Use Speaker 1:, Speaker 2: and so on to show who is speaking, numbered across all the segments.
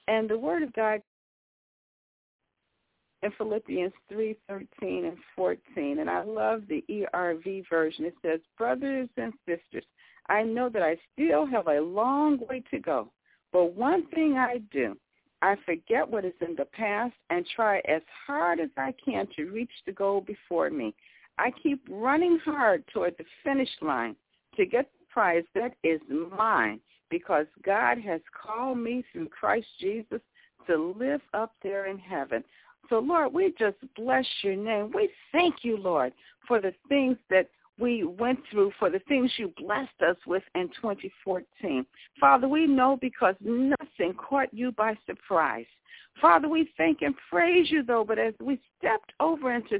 Speaker 1: And the Word of God in Philippians 3:13 and 14, and I love the ERV version. It says, brothers and sisters, I know that I still have a long way to go, but one thing I do, I forget what is in the past and try as hard as I can to reach the goal before me. I keep running hard toward the finish line to get the prize that is mine, because God has called me through Christ Jesus to live up there in heaven. So, Lord, we just bless your name. We thank you, Lord, for the things that we went through, for the things you blessed us with in 2014. Father, we know because nothing caught you by surprise. Father, we thank and praise you, though, but as we stepped over into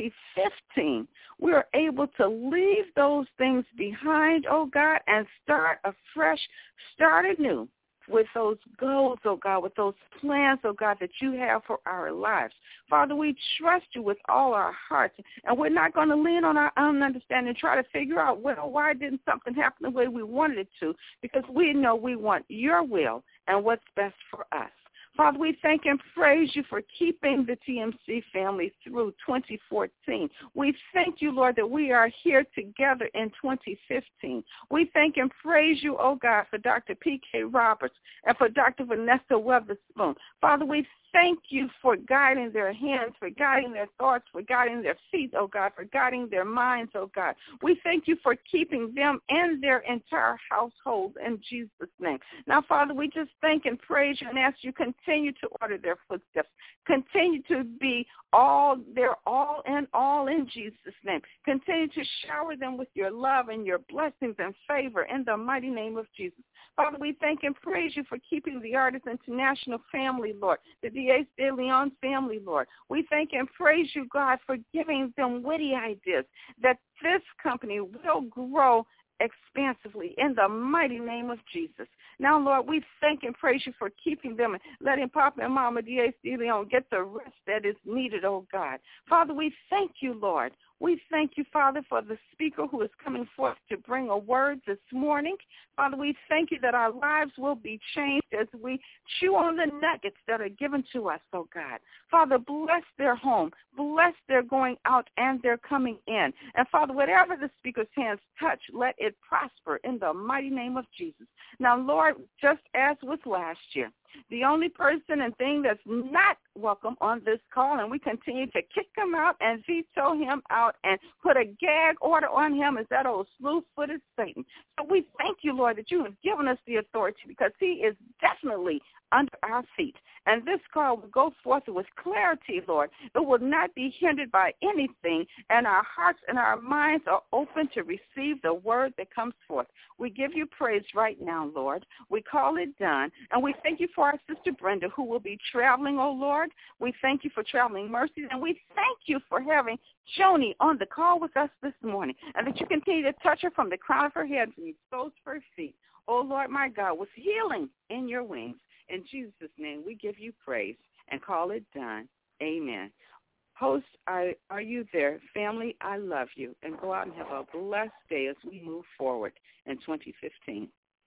Speaker 1: 2015, we are able to leave those things behind, oh God, and start afresh, start anew with those goals, oh God, with those plans, oh God, that you have for our lives. Father, we trust you with all our hearts, and we're not going to lean on our own understanding and try to figure out, well, why didn't something happen the way we wanted it to, because we know we want your will and what's best for us. Father, we thank and praise you for keeping the TMC family through 2014. We thank you, Lord, that we are here together in 2015. We thank and praise you, oh God, for Dr. P.K. Roberts and for Dr. Vanessa Weatherspoon. Father, we thank you for guiding their hands, for guiding their thoughts, for guiding their feet, oh God, for guiding their minds, oh God. We thank you for keeping them and their entire household in Jesus' name. Now, Father, we just thank and praise you and ask you continue to order their footsteps. Continue to be their all in Jesus' name. Continue to shower them with your love and your blessings and favor in the mighty name of Jesus. Father, we thank and praise you for keeping the Artists International family, Lord, the Diaz de Leon family, Lord. We thank and praise you, God, for giving them witty ideas that this company will grow expansively in the mighty name of Jesus. Now, Lord, we thank and praise you for keeping them and letting Papa and Mama Diaz de Leon get the rest that is needed, oh God. Father, we thank you, Lord. We thank you, Father, for the speaker who is coming forth to bring a word this morning. Father, we thank you that our lives will be changed as we chew on the nuggets that are given to us, oh God. Father, bless their home, bless their going out and their coming in. And Father, whatever the speaker's hands touch, let it prosper in the mighty name of Jesus. Now, Lord, just as with last year, the only person and thing that's not welcome on this call, and we continue to kick him out and veto him out and put a gag order on him, is that old slew-footed Satan. So we thank you, Lord, that you have given us the authority, because he is definitely under our feet. And this call will go forth with clarity, Lord. It will not be hindered by anything, and our hearts and our minds are open to receive the word that comes forth. We give you praise right now, Lord. We call it done, and we thank you for our sister Brenda, who will be traveling, oh Lord. We thank you for traveling mercies, and we thank you for having Joni on the call with us this morning, and that you continue to touch her from the crown of her head to the soles of her feet. Oh, Lord, my God, with healing in your wings. In Jesus' name, we give you praise and call it done. Amen. Host, are you there? Family, I love you. And go out and have a blessed day as we move forward in 2015.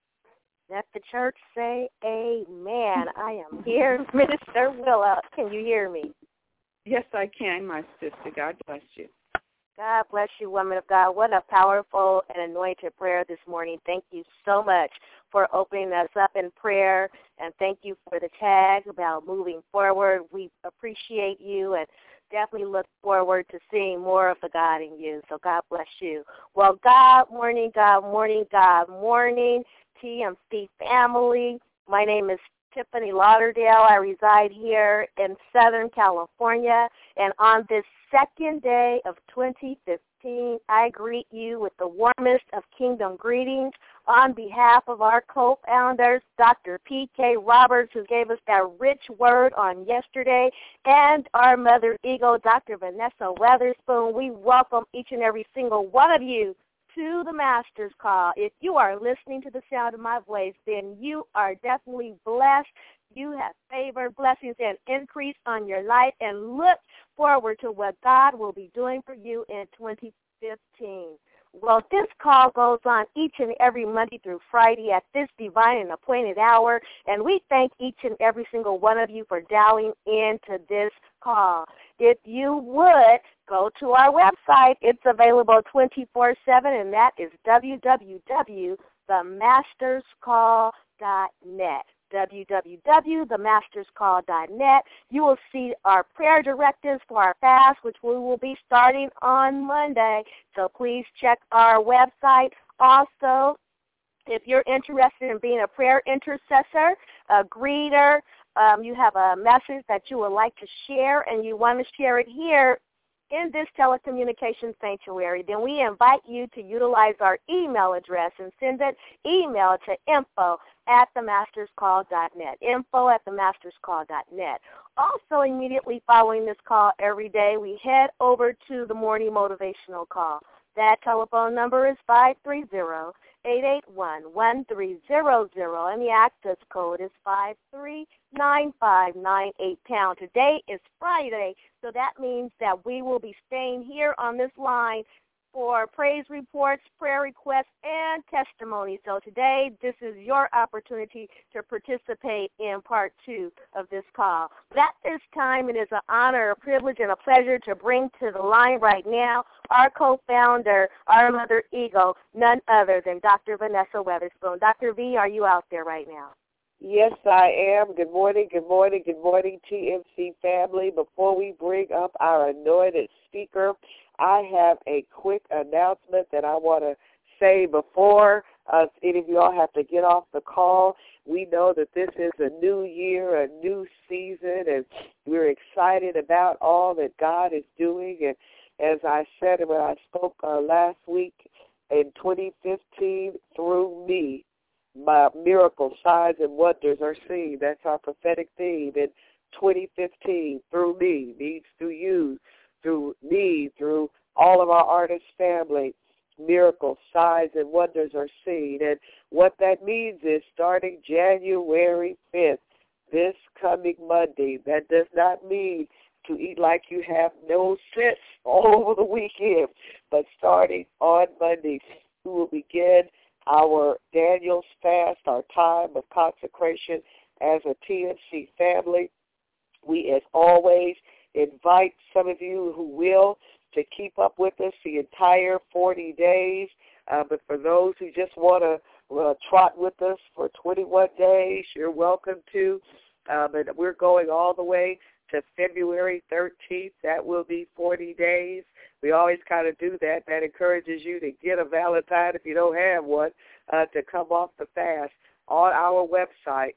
Speaker 2: Let the church say amen. I am here, Minister Willa. Can you hear me?
Speaker 1: Yes, I can, my sister. God bless you.
Speaker 2: God bless you, woman of God. What a powerful and anointed prayer this morning. Thank you so much for opening us up in prayer, and thank you for the tag about moving forward. We appreciate you and definitely look forward to seeing more of the God in you. So God bless you. Well, God morning, God morning, God morning, TMC family. My name is Tiffany Lauderdale. I reside here in Southern California, and on this second day of 2015, I greet you with the warmest of kingdom greetings on behalf of our co-founders, Dr. P.K. Roberts, who gave us that rich word on yesterday, and our mother eagle, Dr. Vanessa Weatherspoon. We welcome each and every single one of you to the Master's Call. If you are listening to the sound of my voice, then you are definitely blessed. You have favor, blessings, and increase on your life, and look forward to what God will be doing for you in 2015. Well, this call goes on each and every Monday through Friday at this divine and appointed hour, and we thank each and every single one of you for dialing into this call. If you would, go to our website. It's available 24/7, and that is www.themasterscall.net. www.themasterscall.net. You will see our prayer directives for our fast, which we will be starting on Monday. So please check our website. Also, if you're interested in being a prayer intercessor, a greeter, you have a message that you would like to share and you want to share it here in this telecommunications sanctuary, then we invite you to utilize our email address and send an email to info@themasterscall.net, info@themasterscall.net. Also, immediately following this call every day, we head over to the morning motivational call. That telephone number is 530-881-1300, and the access code is 539598#. Today is Friday, so that means that we will be staying here on this line for praise reports, prayer requests, and testimony. So today, this is your opportunity to participate in part 2 of this call. But at this time, it is an honor, a privilege, and a pleasure to bring to the line right now our co-founder, our mother ego, none other than Dr. Vanessa Weatherspoon. Dr. V, are you out there right now?
Speaker 3: Yes, I am. Good morning, good morning, good morning, TMC family. Before we bring up our anointed speaker, I have a quick announcement that I want to say before any of you all have to get off the call. We know that this is a new year, a new season, and we're excited about all that God is doing. And as I said when I spoke last week, in 2015, through me, my miracles, signs, and wonders are seen. That's our prophetic theme. In 2015, through me, means through you, through me, through all of our artist family, miracles, signs, and wonders are seen. And what that means is starting January 5th, this coming Monday, that does not mean to eat like you have no sense all over the weekend, but starting on Monday, we will begin our Daniel's fast, our time of consecration as a TNC family. We, as always, invite some of you who will to keep up with us the entire 40 days. But for those who just want to trot with us for 21 days, you're welcome to. And we're going all the way to February 13th. That will be 40 days. We always kind of do that. That encourages you to get a Valentine if you don't have one, to come off the fast on our website,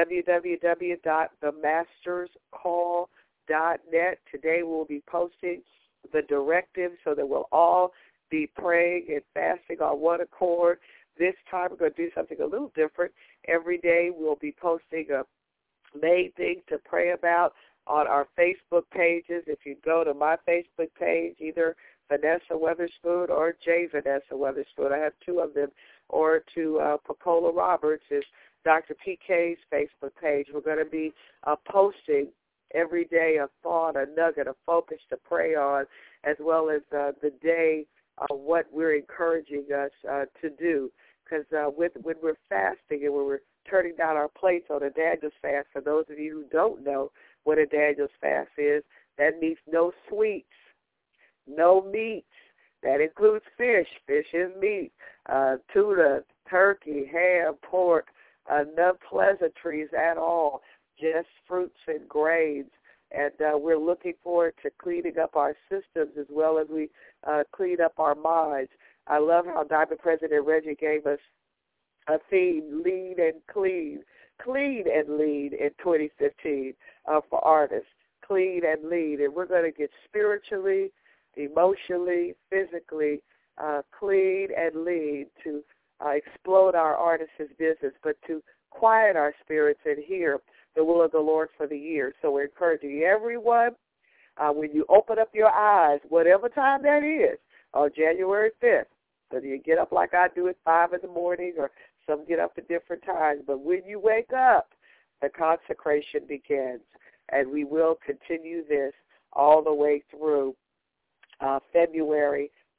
Speaker 3: www.themasterscall.net. Today we'll be posting the directives so that we'll all be praying and fasting on one accord. This time we're going to do something a little different. Every day we'll be posting a main thing to pray about on our Facebook pages. If you go to my Facebook page, either Vanessa Weatherspoon or J. Vanessa Weatherspoon, I have two of them, or to Pacola Roberts is Dr. PK's Facebook page. We're going to be posting every day a thought, a nugget, a focus to pray on, as well as the day, what we're encouraging us to do. Because when we're fasting and when we're turning down our plates on a Daniel's fast, for those of you who don't know what a Daniel's fast is, that means no sweets, no meats. That includes fish. Fish is meat, tuna, turkey, ham, pork, no pleasantries at all, just fruits and grains. And we're looking forward to cleaning up our systems as well as we clean up our minds. I love how Diamond President Reggie gave us a theme, lean and clean and lean in 2015 for artists, clean and lean. And we're going to get spiritually, emotionally, physically clean and lean to explode our artists' business, but to quiet our spirits and hear the will of the Lord for the year. So we're encouraging everyone, when you open up your eyes, whatever time that is, on January 5th, whether you get up like I do at 5 in the morning or some get up at different times, but when you wake up, the consecration begins, and we will continue this all the way through February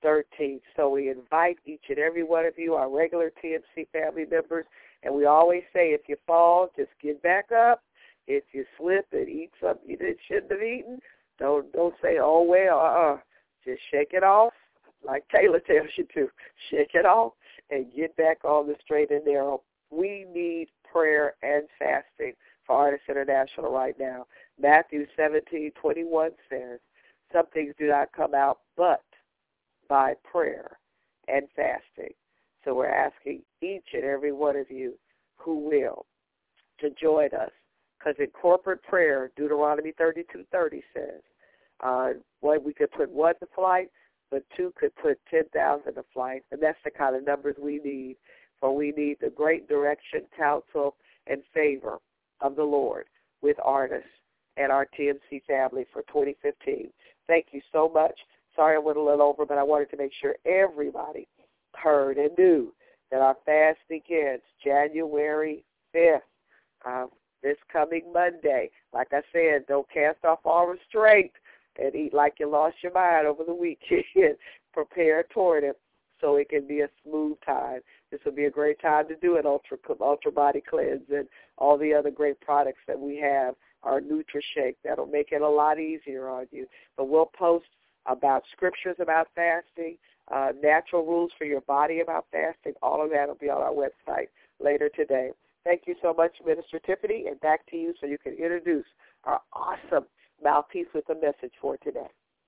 Speaker 3: 13th. So we invite each and every one of you, our regular TMC family members, and we always say if you fall, just get back up. If you slip and eat something you shouldn't have eaten, don't say, oh, well, just shake it off, like Taylor tells you to. Shake it off and get back on the straight and narrow. We need prayer and fasting for Artists International right now. Matthew 17:21 says, some things do not come out but by prayer and fasting. So we're asking each and every one of you who will to join us, because in corporate prayer, Deuteronomy 32:30 says, we could put one to flight, but two could put 10,000 to flight, and that's the kind of numbers we need, for we need the great direction, counsel, and favor of the Lord with artists and our TMC family for 2015. Thank you so much. Sorry I went a little over, but I wanted to make sure everybody heard and knew that our fast begins January 5th, this coming Monday. Like I said, don't cast off all restraint and eat like you lost your mind over the weekend. Prepare toward it so it can be a smooth time. This will be a great time to do an ultra body cleanse and all the other great products that we have, our NutriShake. That'll make it a lot easier on you. But we'll post about scriptures about fasting, natural rules for your body about fasting. All of that will be on our website later today. Thank you so much, Minister Tiffany, and back to you so you can introduce our awesome mouthpiece with a message for today.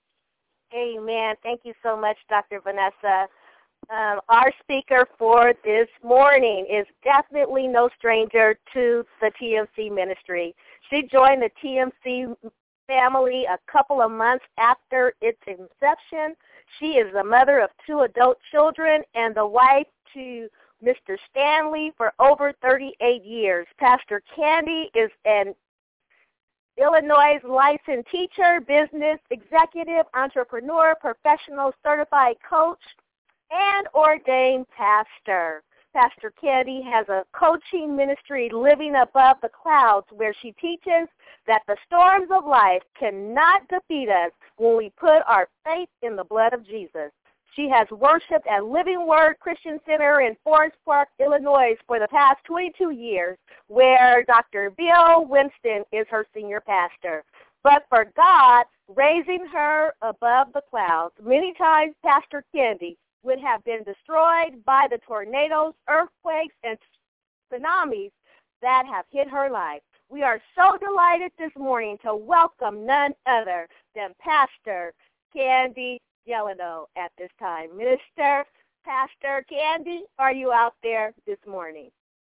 Speaker 2: Amen. Thank you so much, Dr. Vanessa. Our speaker for this morning is definitely no stranger to the TMC ministry. She joined the TMC family a couple of months after its inception. She is the mother of 2 adult children and the wife to Mr. Stanley for over 38 years. Pastor Candy is an Illinois licensed teacher, business executive, entrepreneur, professional certified coach, and ordained pastor. Pastor Candy has a coaching ministry, Living Above the Clouds, where she teaches that the storms of life cannot defeat us when we put our faith in the blood of Jesus. She has worshiped at Living Word Christian Center in Forest Park, Illinois for the past 22 years, where Dr. Bill Winston is her senior pastor. But for God raising her above the clouds, many times Pastor Candy would have been destroyed by the tornadoes, earthquakes, and tsunamis that have hit her life. We are so delighted this morning to welcome none other than Pastor Candy Delano at this time. Minister, Pastor Candy, are you out there this morning?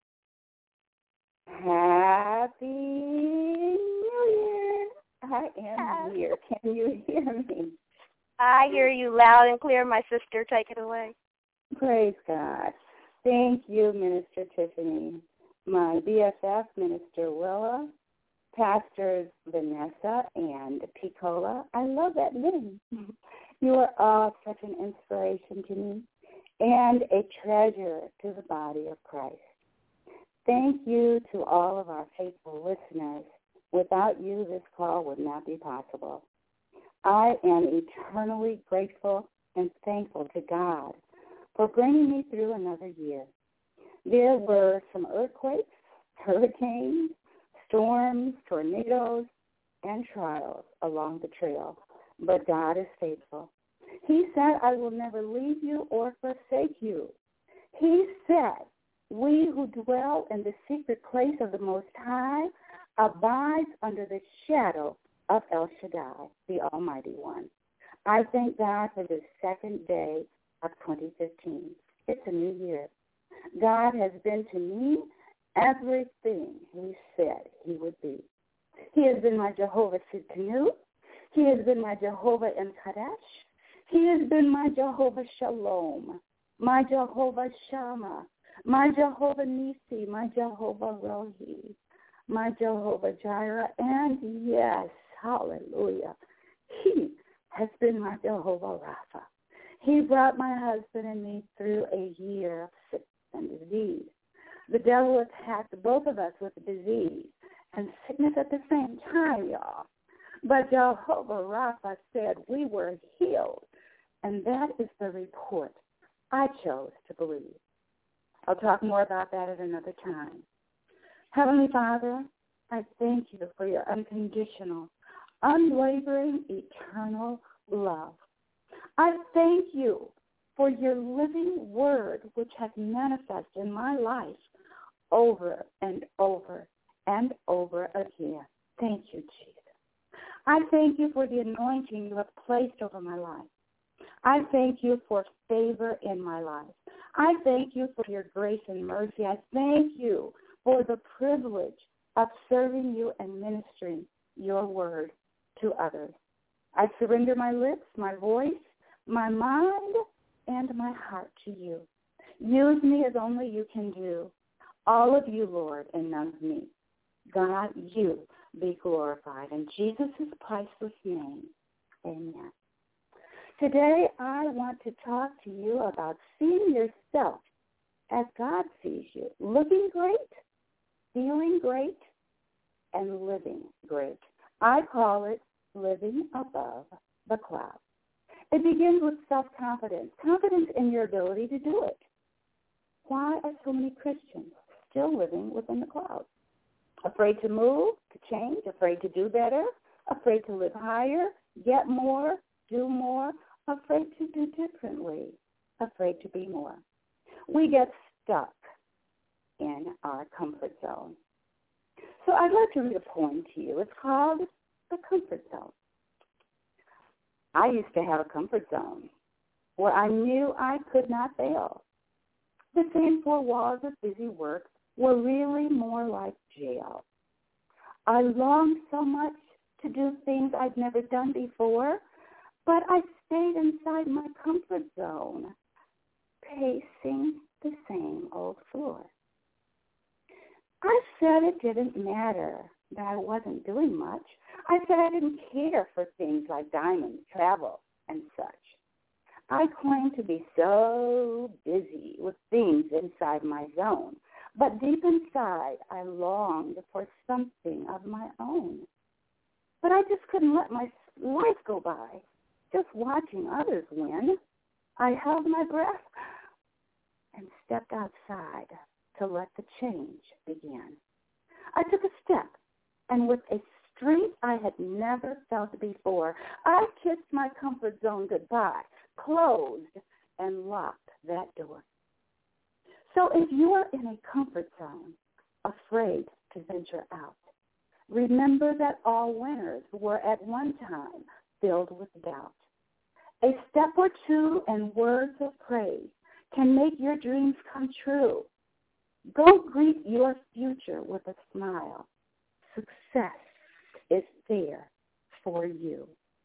Speaker 1: Happy New Year. I am here. Can you hear me?
Speaker 2: I hear you loud and clear, my sister. Take it away.
Speaker 1: Praise God. Thank you, Minister Tiffany. My BFF, Minister Willa, Pastors Vanessa and Piccola. I love that name. You are all such an inspiration to me and a treasure to the body of Christ. Thank you to all of our faithful listeners. Without you, this call would not be possible. I am eternally grateful and thankful to God for bringing me through another year. There were some earthquakes, hurricanes, storms, tornadoes, and trials along the trail, but God is faithful. He said, I will never leave you or forsake you. He said, we who dwell in the secret place of the Most High abides under the shadow of El Shaddai, the Almighty One. I thank God for this second day of 2015. It's a new year. God has been to me everything He said He would be. He has been my Jehovah Tsidkenu. He has been my Jehovah Kadesh. He has been my Jehovah Shalom, my Jehovah Shammah, my Jehovah Nisi, my Jehovah Rohi, my Jehovah Jireh, and yes, hallelujah, He has been my Jehovah Rapha. He brought my husband and me through a year of sickness and disease. The devil attacked both of us with disease and sickness at the same time, y'all. But Jehovah Rapha said we were healed
Speaker 4: And that is the report I chose to believe. I'll talk more about that at another time. Heavenly Father, I thank you for your unconditional, unwavering, eternal love. I thank you for your living word, which has manifested in my life over and over and over again. Thank you, Jesus. I thank you for the anointing you have placed over my life. I thank you for favor in my life. I thank you for your grace and mercy. I thank you for the privilege of serving you and ministering your word to others. I surrender my lips, my voice, my mind, and my heart to you. Use me as only you can do. All of you, Lord, and none of me. God, you be glorified. In Jesus' priceless name, amen. Today, I want to talk to you about seeing yourself as God sees you, looking great, feeling great, and living great. I call it living above the clouds. It begins with self-confidence, confidence in your ability to do it. Why are so many Christians still living within the clouds? Afraid to move, to change, afraid to do better, afraid to live higher, get more, do more, afraid to do differently, afraid to be more. We get stuck in our comfort zone. So I'd like to read a poem to you. It's called The Comfort Zone. I used to have a comfort zone where I knew I could not fail. The same four walls of busy work were really more like jail. I longed so much to do things I'd never done before, but I stayed inside my comfort zone, pacing the same old floor. I said it didn't matter that I wasn't doing much. I said I didn't care for things like diamonds, travel, and such. I claimed to be so busy with things inside my zone, but deep inside I longed for something of my own. But I just couldn't let my life go by, just watching others win. I held my breath and stepped outside to let the change begin. I took a step, and with a strength I had never felt before, I kissed my comfort zone goodbye, closed, and locked that door. So if you are in a comfort zone, afraid to venture out, remember that all winners were at one time filled with doubt. A step or two and words of praise can make your dreams come true. Go greet your future with a smile. Success is there for you.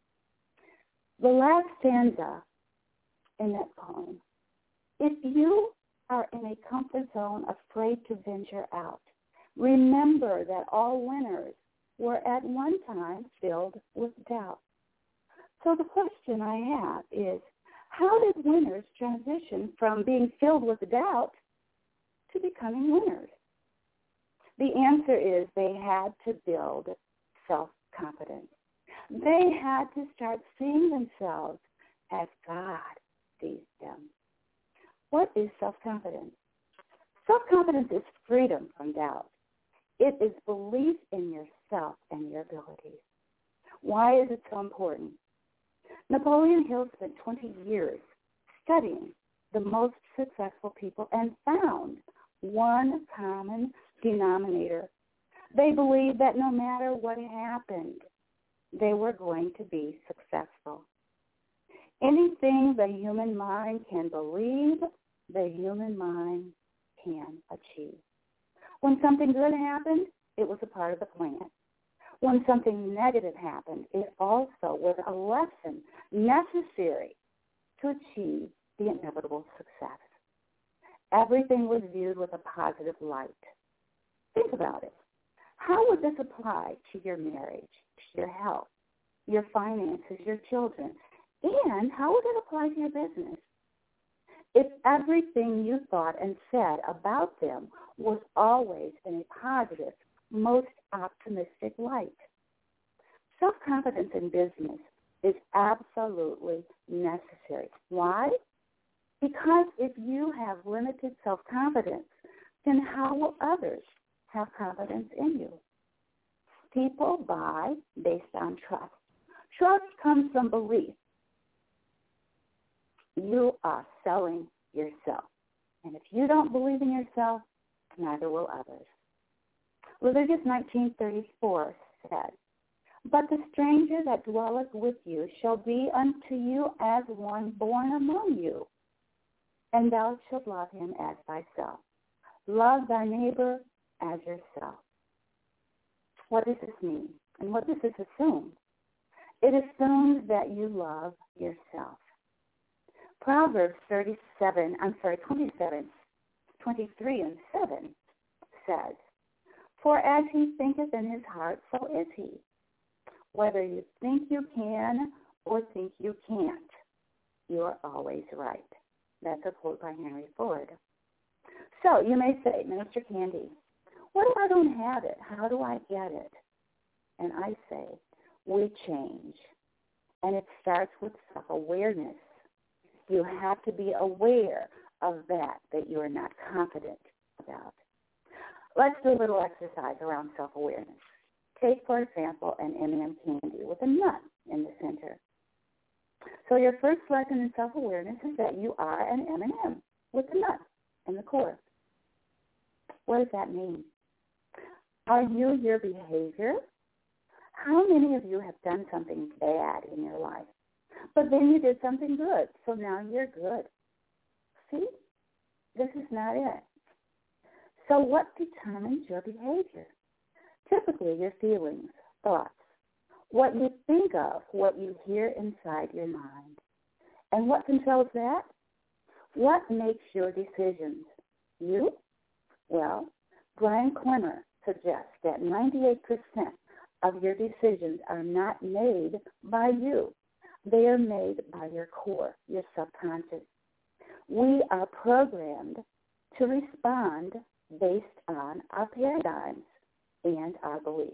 Speaker 4: The last stanza in that poem, if you are in a comfort zone afraid to venture out, remember that all winners were at one time filled with doubt. So the question I have is, how did winners transition from being filled with doubt to becoming winners? The answer is they had to build self-confidence. They had to start seeing themselves as God sees them. What is self-confidence? Self-confidence is freedom from doubt. It is belief in yourself and your abilities. Why is it so important? Napoleon Hill spent 20 years studying the most successful people and found one common denominator. They believed that no matter what happened, they were going to be successful. Anything the human mind can believe, the human mind can achieve. When something good happened, it was a part of the plan. When something negative happened, it also was a lesson necessary to achieve the inevitable success. Everything was viewed with a positive light. Think about it. How would this apply to your marriage, to your health, your finances, your children? And how would it apply to your business? If everything you thought and said about them was always in a positive, most optimistic light. Self-confidence in business is absolutely necessary. Why? Because if you have limited self-confidence, then how will others have confidence in you? People buy based on trust. Trust comes from belief. You are selling yourself. And if you don't believe in yourself, neither will others. Leviticus 19:34 said, "But the stranger that dwelleth with you shall be unto you as one born among you, and thou shalt love him as thyself. Love thy neighbor as yourself." What does this mean? And what does this assume? It assumes that you love yourself. Proverbs 23 and 7 says, "For as he thinketh in his heart, so is he. Whether you think you can or think you can't, you are always right." That's a quote by Henry Ford. So you may say, "Minister Candy, what if I don't have it? How do I get it?" And I say, we change. And it starts with self-awareness. You have to be aware of that you are not confident about. Let's do a little exercise around self-awareness. Take, for example, an M&M candy with a nut in the center. So your first lesson in self-awareness is that you are an M&M with a nut in the core. What does that mean? Are you your behavior? How many of you have done something bad in your life, but then you did something good, so now you're good? See? This is not it. So what determines your behavior? Typically, your feelings, thoughts, what you think of, what you hear inside your mind. And what controls that? What makes your decisions? You? Well, Brian Clemmer suggests that 98% of your decisions are not made by you. They are made by your core, your subconscious. We are programmed to respond based on our paradigms and our beliefs.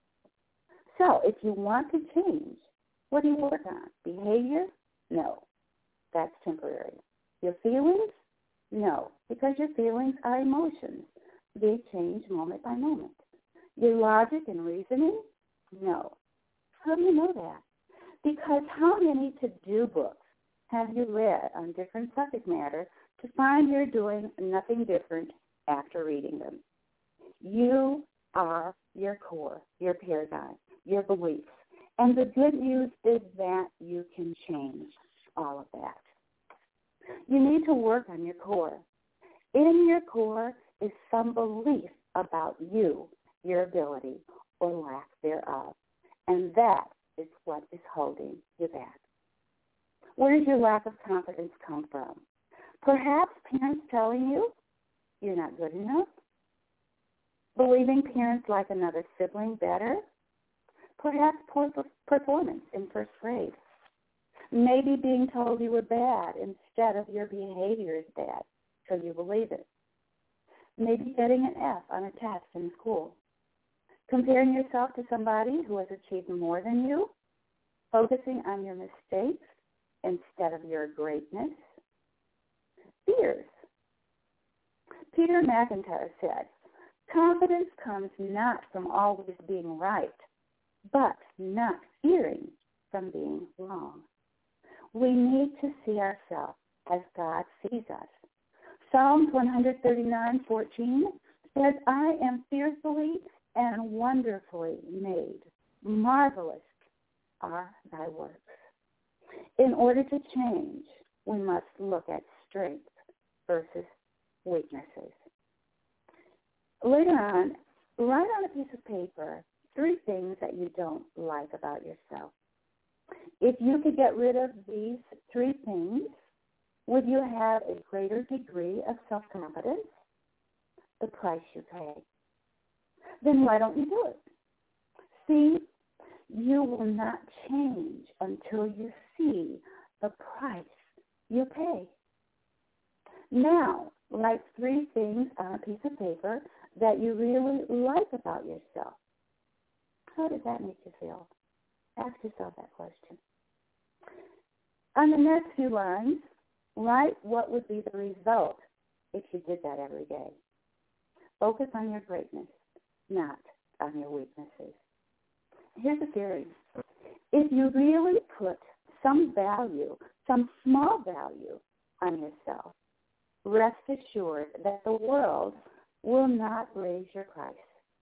Speaker 4: So if you want to change, what do you work on? Behavior? No. That's temporary. Your feelings? No, because your feelings are emotions. They change moment by moment. Your logic and reasoning? No. How do you know that? Because how many to-do books have you read on different subject matter to find you're doing nothing different after reading them? You are your core, your paradigm, your beliefs. And the good news is that you can change all of that. You need to work on your core. In your core is some belief about you, your ability, or lack thereof. And that is what is holding you back. Where does your lack of confidence come from? Perhaps parents telling you you're not good enough? Believing parents like another sibling better? Perhaps poor performance in first grade. Maybe being told you were bad instead of your behavior is bad, so you believe it. Maybe getting an F on a test in school. Comparing yourself to somebody who has achieved more than you. Focusing on your mistakes instead of your greatness. Fears. Peter McIntyre said, confidence comes not from always being right, but not fearing from being wrong. We need to see ourselves as God sees us. Psalms 139:14 says, I am fearfully and wonderfully made. Marvelous are thy works. In order to change, we must look at strengths versus weaknesses. Later on, write on a piece of paper 3 things that you don't like about yourself. If you could get rid of these 3 things, would you have a greater degree of self-confidence? The price you pay. Then why don't you do it? See, you will not change until you see the price you pay. Now, write 3 things on a piece of paper that you really like about yourself. How does that make you feel? Ask yourself that question. On the next few lines, write what would be the result if you did that every day. Focus on your greatness, not on your weaknesses. Here's a theory. If you really put some value, some small value on yourself, rest assured that the world will not raise your price.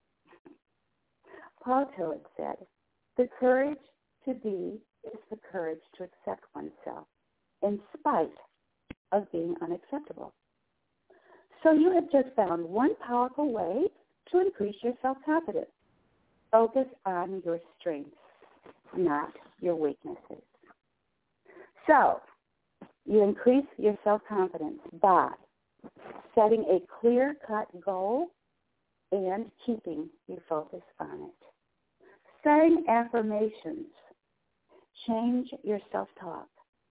Speaker 4: Paul Tillich said, the courage to be is the courage to accept oneself in spite of being unacceptable. So you have just found one powerful way to increase your self-confidence. Focus on your strengths, not your weaknesses. So you increase your self-confidence by setting a clear-cut goal and keeping your focus on it. Saying affirmations. Change your self-talk.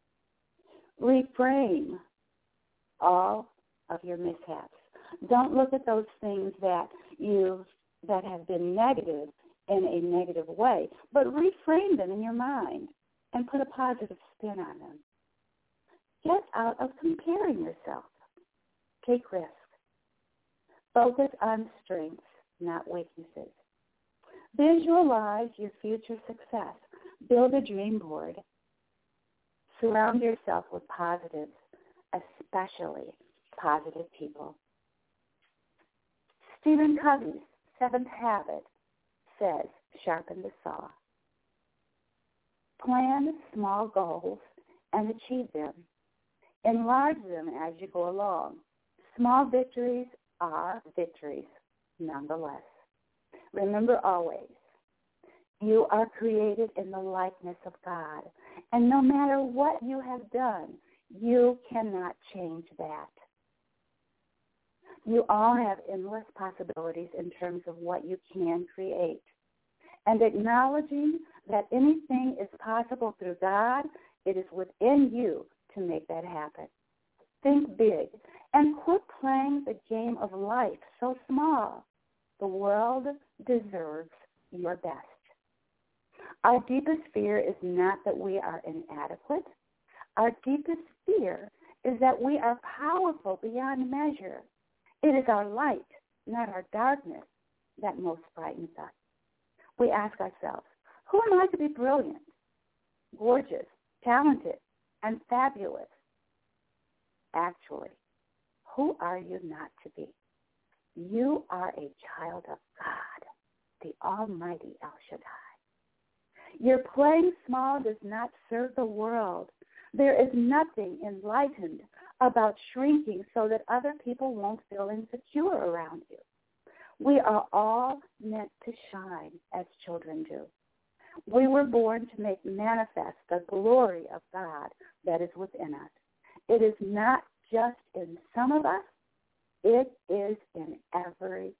Speaker 4: Reframe all of your mishaps. Don't look at those things that have been negative in a negative way, but reframe them in your mind and put a positive spin on them. Get out of comparing yourself. Take risks. Focus on strengths, not weaknesses. Visualize your future success. Build a dream board. Surround yourself with positives, especially positive people. Stephen Covey's 7th habit says, sharpen the saw. Plan small goals and achieve them. Enlarge them as you go along. Small victories are victories nonetheless. Remember always, you are created in the likeness of God. And no matter what you have done, you cannot change that. You all have endless possibilities in terms of what you can create. And acknowledging that anything is possible through God, it is within you to make that happen. Think big and quit playing the game of life so small. The world deserves your best. Our deepest fear is not that we are inadequate. Our deepest fear is that we are powerful beyond measure. It is our light, not our darkness, that most frightens us. We ask ourselves, who am I to be brilliant, gorgeous, talented, and fabulous? Actually, who are you not to be? You are a child of God, the Almighty El Shaddai. Your playing small does not serve the world. There is nothing enlightened about shrinking so that other people won't feel insecure around you. We are all meant to shine as children do. We were born to make manifest the glory of God that is within us. It is not just in some of us, it is in everyone.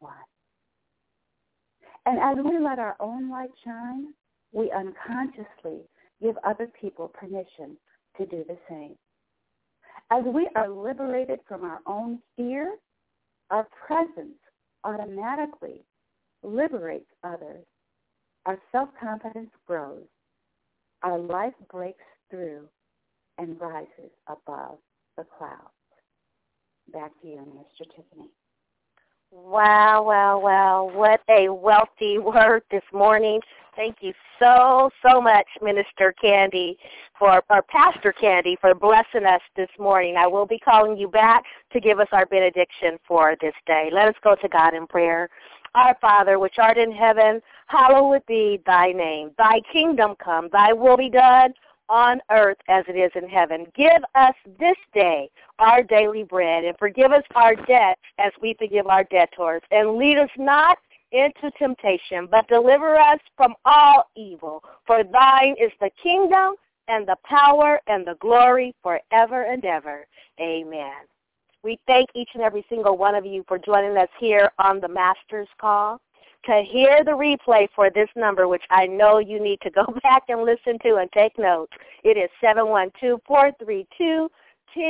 Speaker 4: And as we let our own light shine, we unconsciously give other people permission to do the same. As we are liberated from our own fear, our presence automatically liberates others. Our self-confidence grows. Our life breaks through and rises above the clouds. Back to you, Mr. Tiffany.
Speaker 2: Wow, wow, wow. What a wealthy word this morning. Thank you so much, Minister Candy, or Pastor Candy, for blessing us this morning. I will be calling you back to give us our benediction for this day. Let us go to God in prayer. Our Father, which art in heaven, hallowed be thy name. Thy kingdom come, thy will be done on earth as it is in heaven. Give us this day our daily bread, and forgive us our debts as we forgive our debtors. And lead us not into temptation, but deliver us from all evil. For thine is the kingdom and the power and the glory forever and ever. Amen. We thank each and every single one of you for joining us here on the Master's Call. To hear the replay for this number, which I know you need to go back and listen to and take notes, it is 712-432-1085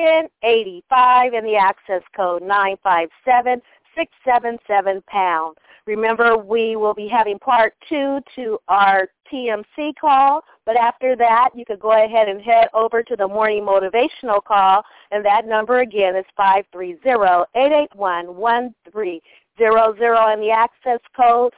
Speaker 2: and the access code 957-677#. Remember, we will be having part 2 to our TMC call, but after that, you could go ahead and head over to the morning motivational call, and that number again is 530-881-1300, and the access code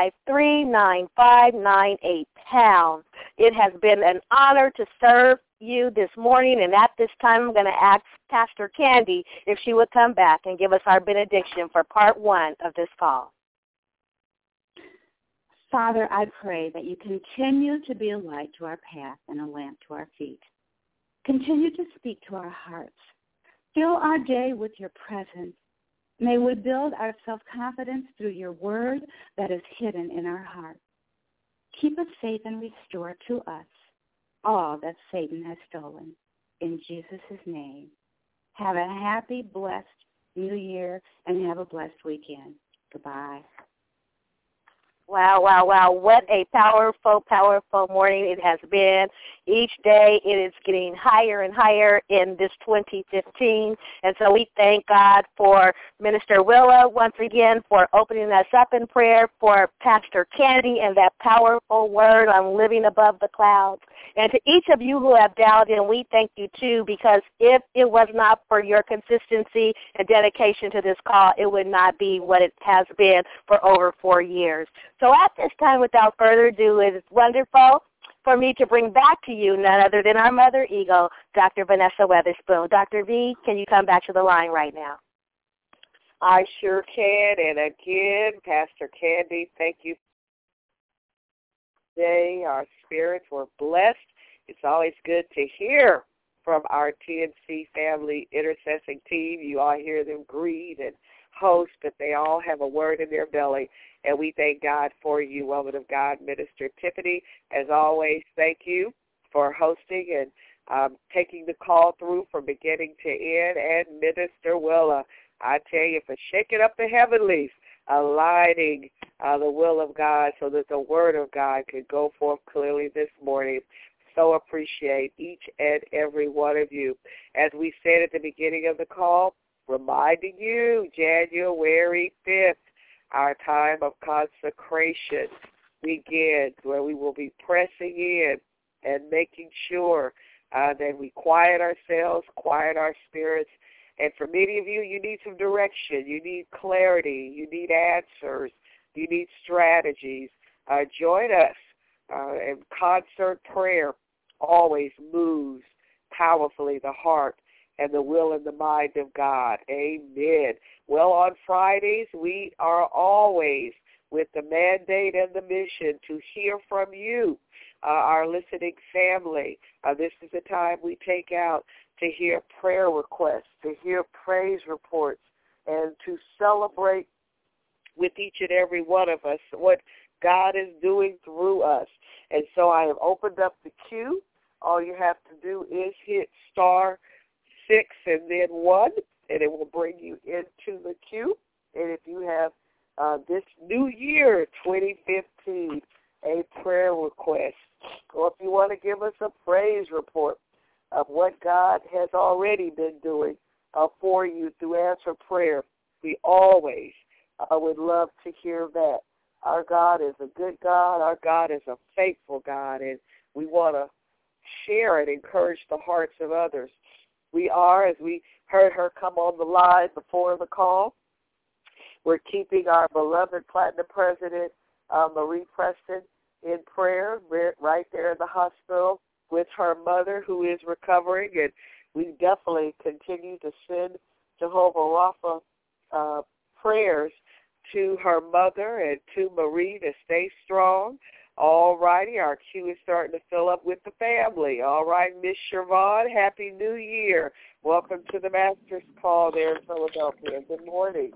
Speaker 2: 539598#. It has been an honor to serve you this morning, and at this time I'm going to ask Pastor Candy if she would come back and give us our benediction for part 1 of this call.
Speaker 4: Father, I pray that you continue to be a light to our path and a lamp to our feet. Continue to speak to our hearts. Fill our day with your presence. May we build our self-confidence through your word that is hidden in our hearts. Keep us safe and restore to us all that Satan has stolen. In Jesus' name. Have a happy, blessed New Year, and have a blessed weekend. Goodbye.
Speaker 2: Wow, wow, wow. What a powerful, powerful morning it has been. Each day it is getting higher and higher in this 2015. And so we thank God for Minister Willa once again for opening us up in prayer, for Pastor Candy and that powerful word on living above the clouds. And to each of you who have dialed in, we thank you too, because if it was not for your consistency and dedication to this call, it would not be what it has been for over 4 years. So at this time, without further ado, it is wonderful for me to bring back to you none other than our mother eagle, Dr. Vanessa Weatherspoon. Dr. V, can you come back to the line right now?
Speaker 3: I sure can. And again, Pastor Candy, thank you. Today, our spirits were blessed. It's always good to hear from our TNC family intercessing team. You all hear them greet and host, but they all have a word in their belly. And we thank God for you, woman of God, Minister Tiffany. As always, thank you for hosting and taking the call through from beginning to end. And Minister Willa, I tell you, for shaking up the heavenlies, aligning the will of God so that the word of God could go forth clearly this morning. So appreciate each and every one of you. As we said at the beginning of the call, reminding you, January 5th, our time of consecration begins, where we will be pressing in and making sure that we quiet ourselves, quiet our spirits. And for many of you, you need some direction. You need clarity. You need answers. You need strategies. Join us. And concert prayer always moves powerfully the heart and the will and the mind of God. Amen. Well, on Fridays, we are always with the mandate and the mission to hear from you, our listening family. This is the time we take out to hear prayer requests, to hear praise reports, and to celebrate with each and every one of us what God is doing through us. And so I have opened up the queue. All you have to do is hit *6 and then 1, and it will bring you into the queue. And if you have this new year, 2015, a prayer request, or if you want to give us a praise report of what God has already been doing for you through answer prayer, we always would love to hear that. Our God is a good God. Our God is a faithful God, and we want to share and encourage the hearts of others. We are, as we heard her come on the line before the call, we're keeping our beloved Platinum President, Marie Preston, in prayer right there in the hospital with her mother who is recovering, and we definitely continue to send Jehovah Rapha prayers to her mother and to Marie to stay strong. All righty, our queue is starting to fill up with the family. All right, Miss Siobhan, Happy New Year. Welcome to the Master's Call there in Philadelphia. Good morning.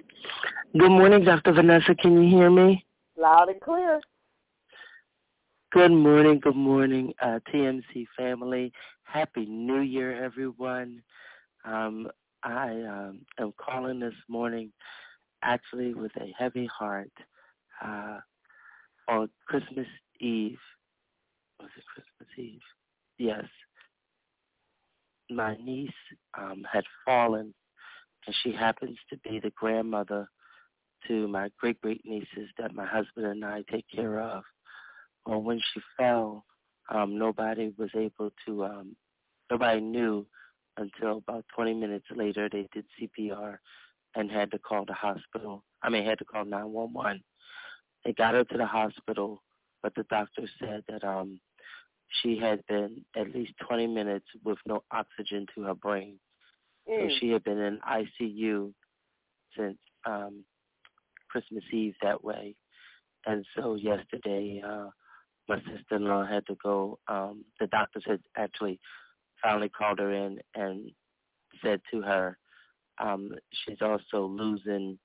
Speaker 5: Good morning, Dr. Vanessa. Can you hear me?
Speaker 3: Loud and clear.
Speaker 5: Good morning, TMC family. Happy New Year, everyone. I am calling this morning actually with a heavy heart. On Christmas Eve, was it Christmas Eve? Yes. My niece had fallen, and she happens to be the grandmother to my great-great-nieces that my husband and I take care of. Well, when she fell, nobody was able to, nobody knew until about 20 minutes later they did CPR and had to call the hospital. Had to call 911. They got her to the hospital, but the doctor said that she had been at least 20 minutes with no oxygen to her brain. So she had been in ICU since Christmas Eve that way. And so yesterday, my sister-in-law had to go. The doctors had actually finally called her in and said to her, she's also losing,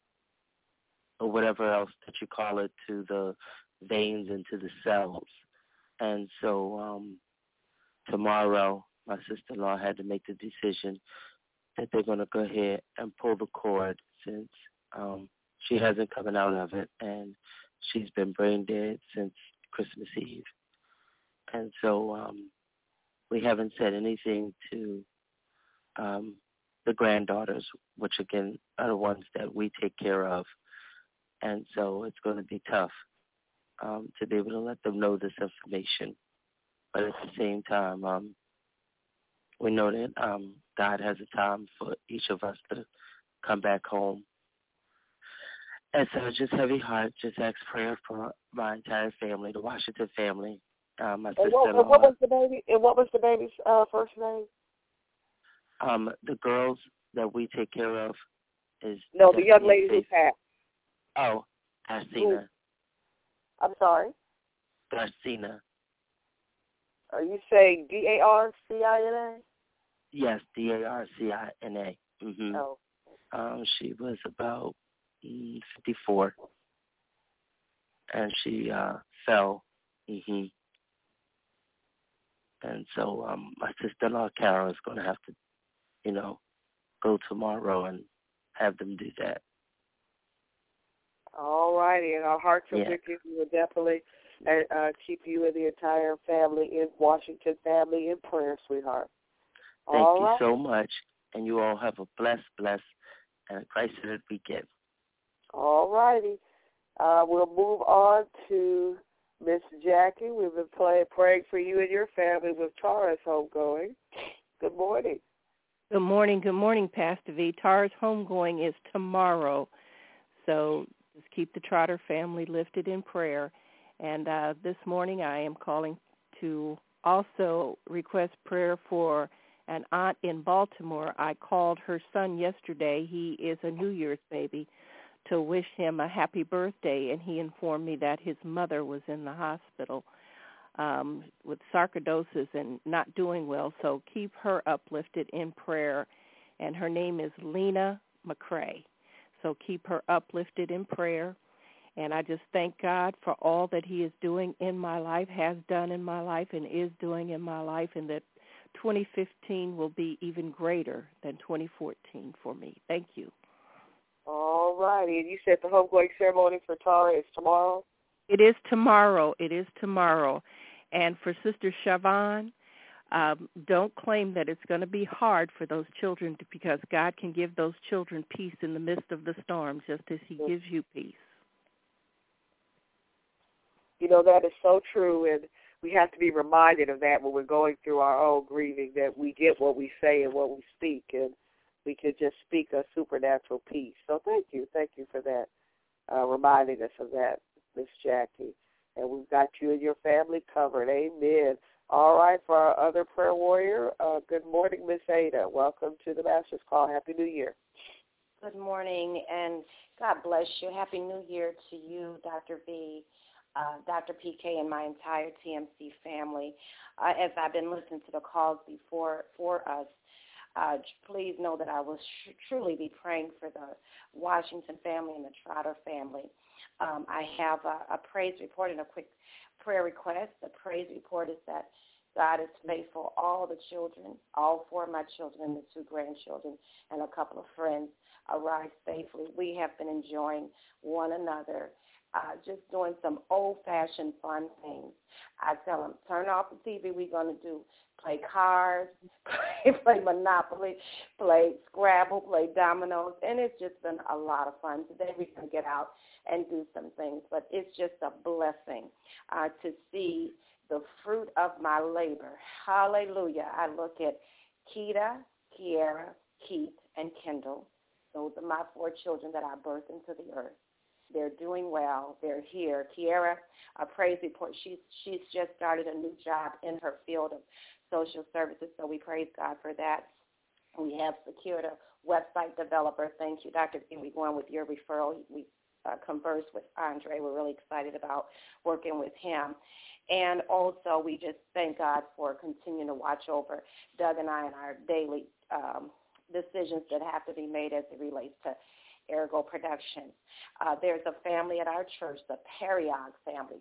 Speaker 5: or whatever else that you call it, to the veins and to the cells. And so tomorrow, my sister-in-law had to make the decision that they're going to go ahead and pull the cord since she hasn't come out of it, and she's been brain dead since Christmas Eve. And so we haven't said anything to the granddaughters, which, again, are the ones that we take care of. And so it's going to be tough to be able to let them know this information. But at the same time, we know that God has a time for each of us to come back home. And so just heavy heart, just ask prayer for my entire family, the Washington family, my sister-in-law.
Speaker 3: And what was the baby? And what was the baby's first name?
Speaker 5: The girls that we take care of is...
Speaker 3: No, the young lady who passed.
Speaker 5: Oh, Darcina.
Speaker 3: I'm sorry?
Speaker 5: Darcina.
Speaker 3: Are you saying Darcina?
Speaker 5: Yes, Darcina. Mm-hmm.
Speaker 3: Oh.
Speaker 5: She was about 54, and she fell. Mm-hmm. And so my sister-in-law, Carol, is going to have to, go tomorrow and have them do that.
Speaker 3: All righty, and our hearts are with you. We will definitely keep you and the entire family in Washington family in prayer, sweetheart.
Speaker 5: Thank you so much, and you all have a blessed, and a Christ-centered weekend.
Speaker 3: All righty. We'll move on to Miss Jackie. We've been praying for you and your family with Tara's homegoing. Good morning.
Speaker 6: Good morning, Pastor V. Tara's homegoing is tomorrow, so just keep the Trotter family lifted in prayer. And this morning I am calling to also request prayer for an aunt in Baltimore. I called her son yesterday. He is a New Year's baby, to wish him a happy birthday, and he informed me that his mother was in the hospital with sarcoidosis and not doing well, so keep her uplifted in prayer. And her name is Lena McCrae, so keep her uplifted in prayer. And I just thank God for all that he is doing in my life, has done in my life, and is doing in my life, and that 2015 will be even greater than 2014 for me. Thank you.
Speaker 3: All righty. And you said the homegoing ceremony for Tara is tomorrow?
Speaker 6: It is tomorrow. And for Sister Siobhan, don't claim that it's going to be hard for those children because God can give those children peace in the midst of the storm, just as he gives you peace.
Speaker 3: That is so true, and we have to be reminded of that when we're going through our own grieving, that we get what we say and what we speak, and we can just speak a supernatural peace. So thank you for that, reminding us of that, Miss Jackie. And we've got you and your family covered. Amen. All right, for our other prayer warrior, good morning, Miss Ada. Welcome to the Master's Call. Happy New Year.
Speaker 7: Good morning, and God bless you. Happy New Year to you, Dr. B, Dr. PK, and my entire TMC family. As I've been listening to the calls before for us, please know that I will truly be praying for the Washington family and the Trotter family. I have a praise report and a quick prayer request. The praise report is that God is faithful. All the children, all 4 of my children and the 2 grandchildren and a couple of friends arrived safely. We have been enjoying one another just doing some old-fashioned fun things. I tell them, turn off the TV. We're going to play cards, play Monopoly, play Scrabble, play dominoes, and it's just been a lot of fun. Today we can get out and do some things, but it's just a blessing to see the fruit of my labor. Hallelujah. I look at Keita, Kiara, Keith, and Kendall. Those are my 4 children that I birthed into the earth. They're doing well. They're here. Kiara, a praise report. She's just started a new job in her field of social services, so we praise God for that. We have secured a website developer. Thank you, Dr. B. We're going with your referral. We conversed with Andre. We're really excited about working with him. And also, we just thank God for continuing to watch over Doug and I in our daily decisions that have to be made as it relates to Ergo Productions. There's a family at our church, the Perriag family,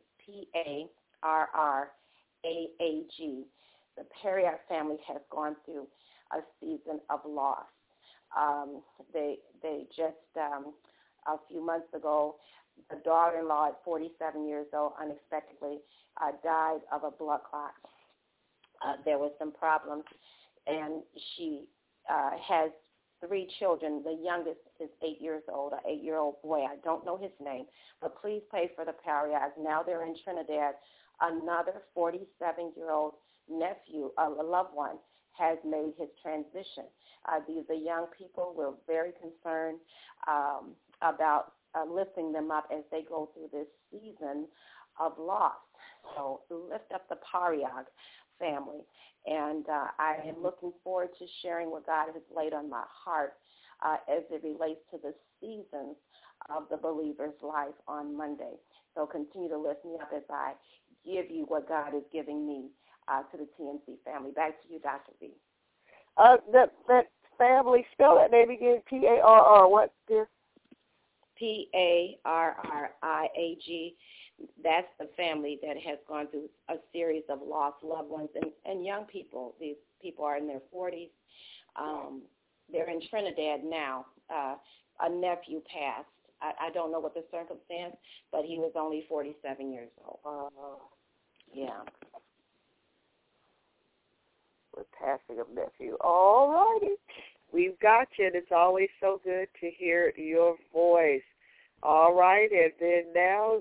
Speaker 7: P-A-R-R-A-A-G. The Perriag family has gone through a season of loss. They just, a few months ago, the daughter-in-law at 47 years old unexpectedly died of a blood clot. There was some problems, and she has 3 children. The youngest is 8 years old, an 8-year-old boy. I don't know his name, but please pray for the Perriags. Now they're in Trinidad. Another 47-year-old nephew, a loved one, has made his transition. These are young people. We're very concerned about lifting them up as they go through this season of loss. So lift up the Perriag family. And I am looking forward to sharing what God has laid on my heart as it relates to the seasons of the believer's life on Monday. So continue to lift me up as I give you what God is giving me to the TNC family. Back to you, Dr. B.
Speaker 3: That family, spell that name again, P-A-R-R, what, dear?
Speaker 7: P-A-R-R-I-A-G. That's the family that has gone through a series of lost loved ones and young people. These people are in their 40s. They're in Trinidad now. A nephew passed. I don't know what the circumstance, but he was only 47 years old. Yeah.
Speaker 3: We're passing a nephew. All righty. We've got you, and it's always so good to hear your voice. All right, and then now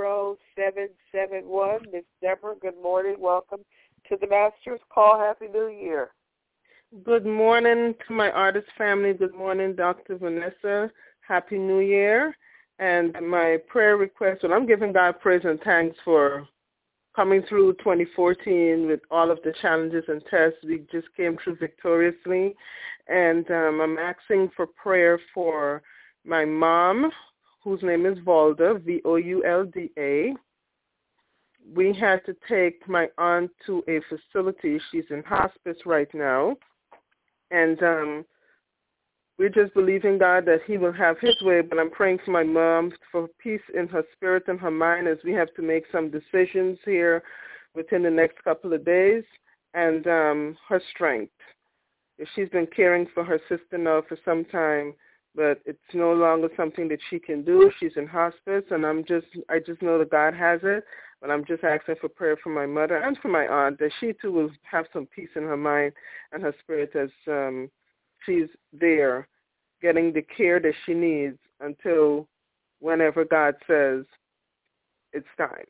Speaker 3: 0771, Ms. Deborah, good morning. Welcome to the Master's Call. Happy New Year.
Speaker 8: Good morning to my artist family. Good morning, Dr. Vanessa. Happy New Year. And my prayer request, well, I'm giving God praise and thanks for coming through 2014 with all of the challenges and tests. We just came through victoriously. And I'm asking for prayer for my mom, whose name is Volda, V-O-U-L-D-A. We had to take my aunt to a facility. She's in hospice right now. And we're just believing God that he will have his way, but I'm praying for my mom for peace in her spirit and her mind as we have to make some decisions here within the next couple of days, and her strength. She's been caring for her sister now for some time, but it's no longer something that she can do. She's in hospice, and I just know that God has it, but I'm just asking for prayer for my mother and for my aunt, that she too will have some peace in her mind and her spirit as she's there getting the care that she needs until whenever God says it's time.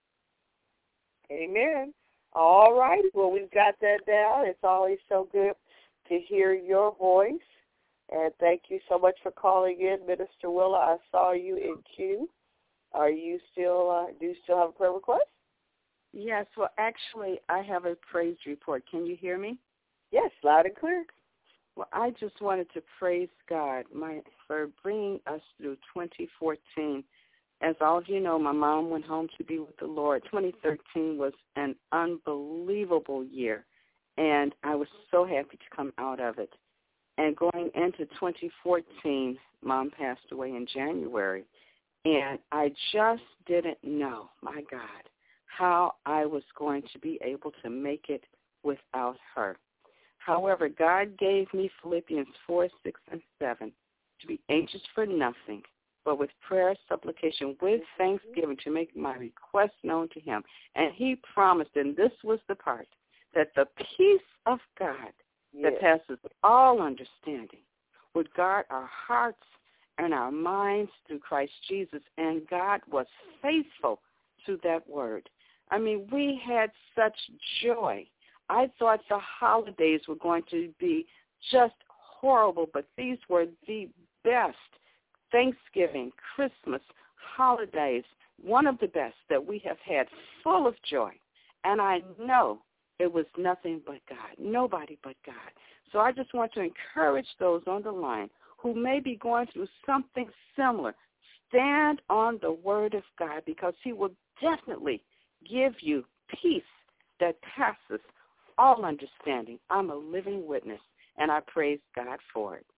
Speaker 3: Amen. All right. Well, we've got that down. It's always so good to hear your voice. And thank you so much for calling in, Minister Willa. I saw you in queue. Are you still, do you still have a prayer request?
Speaker 1: Yes. Well, actually, I have a praise report. Can you hear me?
Speaker 3: Yes, loud and clear.
Speaker 1: Well, I just wanted to praise God for bringing us through 2014. As all of you know, my mom went home to be with the Lord. 2013 was an unbelievable year, and I was so happy to come out of it. And going into 2014, Mom passed away in January, and I just didn't know, my God, how I was going to be able to make it without her. However, God gave me Philippians 4, 6, and 7, to be anxious for nothing, but with prayer, supplication, with thanksgiving to make my request known to him. And he promised, and this was the part, that the peace of God that passes all understanding would guard our hearts and our minds through Christ Jesus. And God was faithful to that word. I mean, we had such joy. I thought the holidays were going to be just horrible, but these were the best. Thanksgiving, Christmas, holidays, one of the best that we have had, full of joy. And I know it was nothing but God, nobody but God. So I just want to encourage those on the line who may be going through something similar. Stand on the word of God, because he will definitely give you peace that passes all understanding. I'm a living witness, and I praise God for it.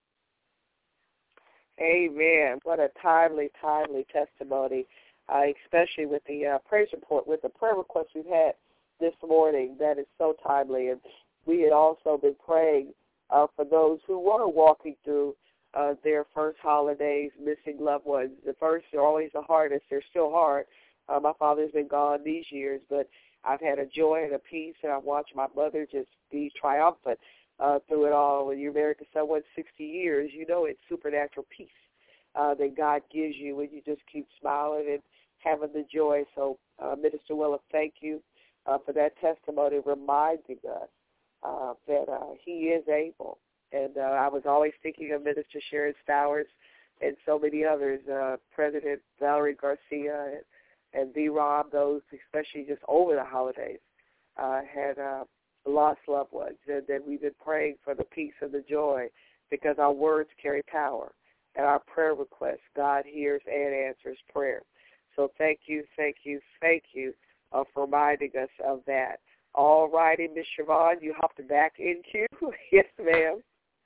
Speaker 3: Amen. What a timely testimony, especially with the praise report, with the prayer request we've had this morning. That is so timely. And we had also been praying for those who were walking through their first holidays, missing loved ones. The first are always the hardest. They're still hard. My father's been gone these years, but I've had a joy and a peace, and I've watched my mother just be triumphant through it all. When you're married to someone 60 years, you know it's supernatural peace that God gives you when you just keep smiling and having the joy. So, Minister Willa, thank you for that testimony, reminding us that he is able. And I was always thinking of Minister Sharon Stowers and so many others, President Valerie Garcia and V-Rob, those especially just over the holidays, had lost loved ones. And then we've been praying for the peace and the joy, because our words carry power. And our prayer requests, God hears and answers prayer. So thank you for reminding us of that. All righty, Ms. Siobhan, you hopped back in queue. Yes, ma'am.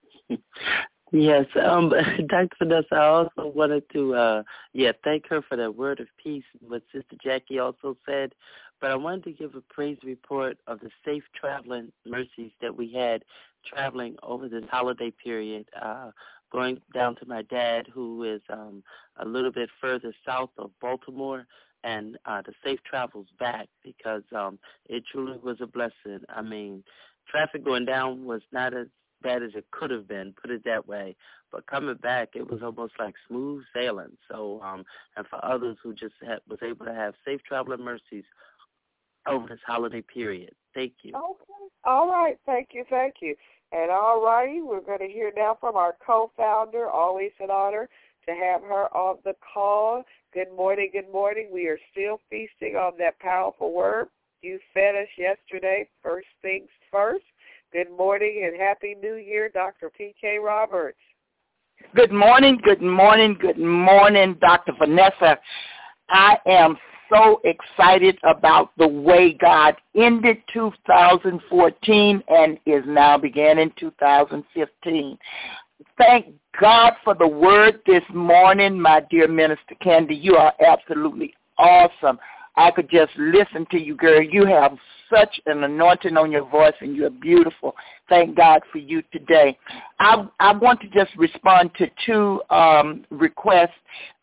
Speaker 5: Yes, Dr. Vanessa, I also wanted to, thank her for that word of peace, what Sister Jackie also said. But I wanted to give a praise report of the safe traveling mercies that we had traveling over this holiday period, going down to my dad, who is a little bit further south of Baltimore, and the safe travels back, because it truly was a blessing. I mean, traffic going down was not as bad as it could have been, put it that way. But coming back, it was almost like smooth sailing. So, and for others who just was able to have safe traveling mercies over this holiday period. Thank you.
Speaker 3: Okay. All right. Thank you. And all righty, we're going to hear now from our co-founder. Always an honor to have her on the call. Good morning. We are still feasting on that powerful word you fed us yesterday. First things first. Good morning and Happy New Year, Dr. P.K. Roberts.
Speaker 9: Good morning, Dr. Vanessa. I am so excited about the way God ended 2014 and is now beginning 2015. Thank God for the word this morning, my dear Minister Candy. You are absolutely awesome. I could just listen to you, girl. You have such an anointing on your voice, and you're beautiful. Thank God for you today. I want to just respond to two requests.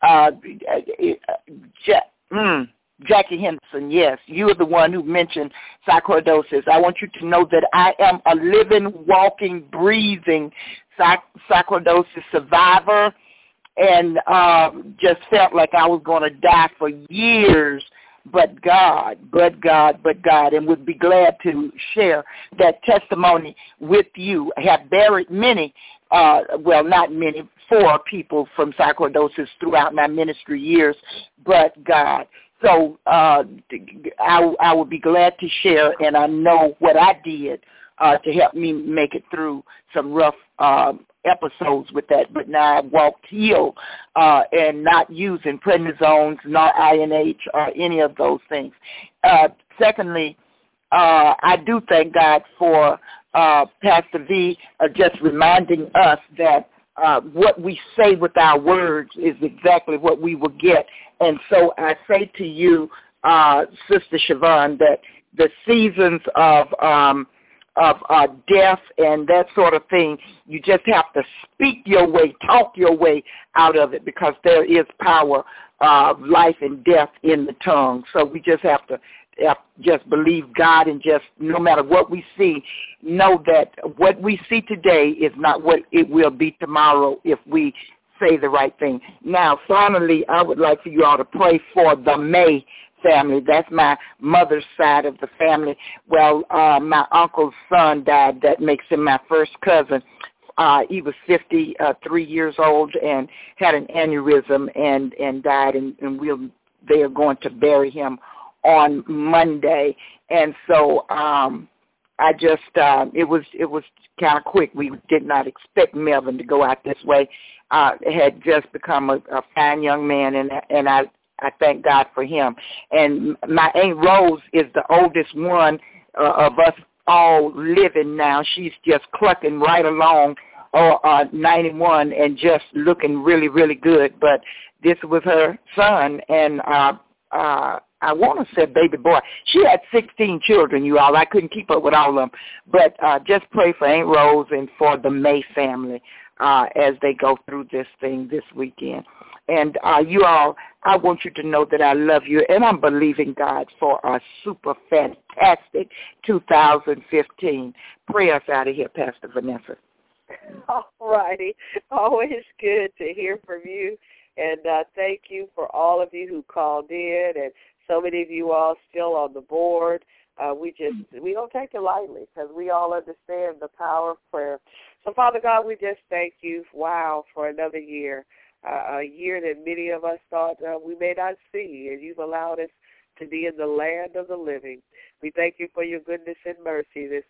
Speaker 9: Jackie Henderson, yes, you are the one who mentioned sarcoidosis. I want you to know that I am a living, walking, breathing sarcoidosis survivor, and just felt like I was going to die for years. But God, and would be glad to share that testimony with you. I have buried many, not many, 4 people from sarcoidosis throughout my ministry years, but God. So I would be glad to share, and I know what I did to help me make it through some rough episodes with that, but now I've walked healed and not using prednisones, nor INH, or any of those things. Secondly, I do thank God for Pastor V just reminding us that what we say with our words is exactly what we will get. And so I say to you, Sister Siobhan, that the seasons of death and that sort of thing. You just have to speak your way, talk your way out of it, because there is power of life and death in the tongue. So we just have to just believe God, and just no matter what we see, know that what we see today is not what it will be tomorrow if we say the right thing. Now, finally, I would like for you all to pray for the May family. That's my mother's side of the family. Well, my uncle's son died. That makes him my first cousin. He was 53 years old and had an aneurysm and died, and they are going to bury him on Monday. And so I just it was kind of quick. We did not expect Melvin to go out this way. Had just become a fine young man, and I thank God for him. And my Aunt Rose is the oldest one of us all living now. She's just clucking right along, 91, and just looking really, really good. But this was her son, and I want to say baby boy. She had 16 children, you all. I couldn't keep up with all of them. But just pray for Aunt Rose and for the May family as they go through this thing this weekend. And you all, I want you to know that I love you, and I'm believing God for a super fantastic 2015. Pray us out of here, Pastor Vanessa.
Speaker 3: All righty. Always good to hear from you. And thank you for all of you who called in, and so many of you all still on the board. We don't take it lightly, because we all understand the power of prayer. So, Father God, we just thank you, for another year, a year that many of us thought we may not see, and you've allowed us to be in the land of the living. We thank you for your goodness and mercy this